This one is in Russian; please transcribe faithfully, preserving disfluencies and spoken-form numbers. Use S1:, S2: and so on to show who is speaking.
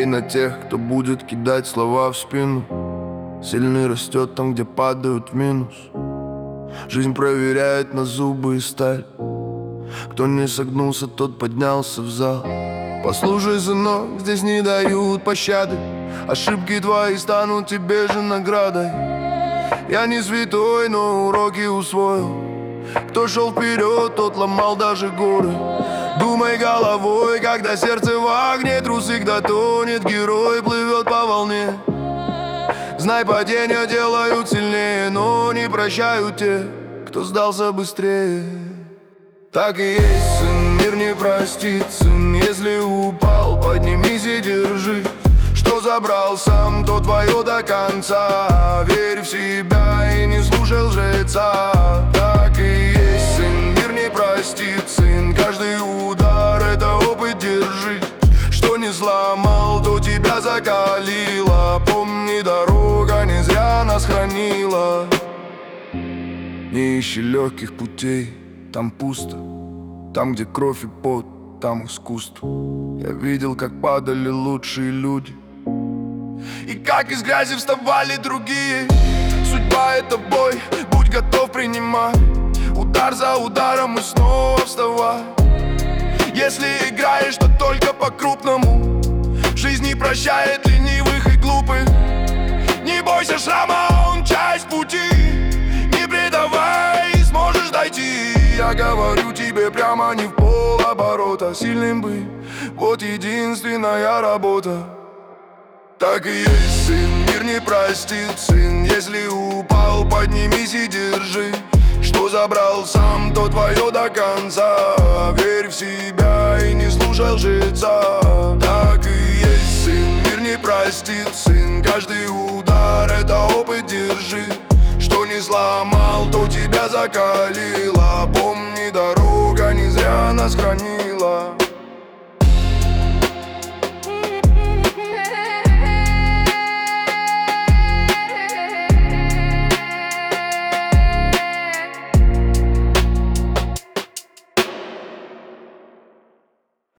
S1: Пей на тех, кто будет кидать слова в спину. Сильный растет там, где падают в минус. Жизнь проверяет на зубы и сталь. Кто не согнулся, тот поднялся в зал. Послушай, сынок, здесь не дают пощады. Ошибки твои станут тебе же наградой. Я не святой, но уроки усвоил. Кто шел вперед, тот ломал даже горы. Думай головой, когда сердце в огне. Трус всегда тонет, герой плывет по волне. Знай, падения делают сильнее, но не прощают те, кто сдался быстрее. Так и есть, сын, мир не простит, сын. Если упал, поднимись и держи. Что забрал сам, то твое до конца. Верь в себя и не слушай лжеца. Так и есть, сын, мир не простит, сын. Каждый удар — это опыт, держи. Что не сломал, то тебя закалило. Помни, дорога не зря нас хранила. Не ищи легких путей, там пусто. Там, где кровь и пот, там искусство. Я видел, как падали лучшие люди и как из грязи вставали другие. Судьба — это бой, будь готов принимать удар за ударом и снова вставай. Если играешь, то только по-крупному. Жизнь не прощает ленивых и глупых. Не бойся шрама, он часть пути. Не предавай, сможешь дойти. Я говорю тебе прямо, не в полоборота. Сильным быть — вот единственная работа. Так и есть, сын, мир не простит, сын. Если упал, поднимись и держи. Что забрал сам, то твое до конца. Верь в себя и не слушай лжеца. Так и есть, сын, мир не простит, сын. Каждый удар — это опыт, держи. Что не сломал, то тебя закалило. Помни, дорога не зря нас хранила.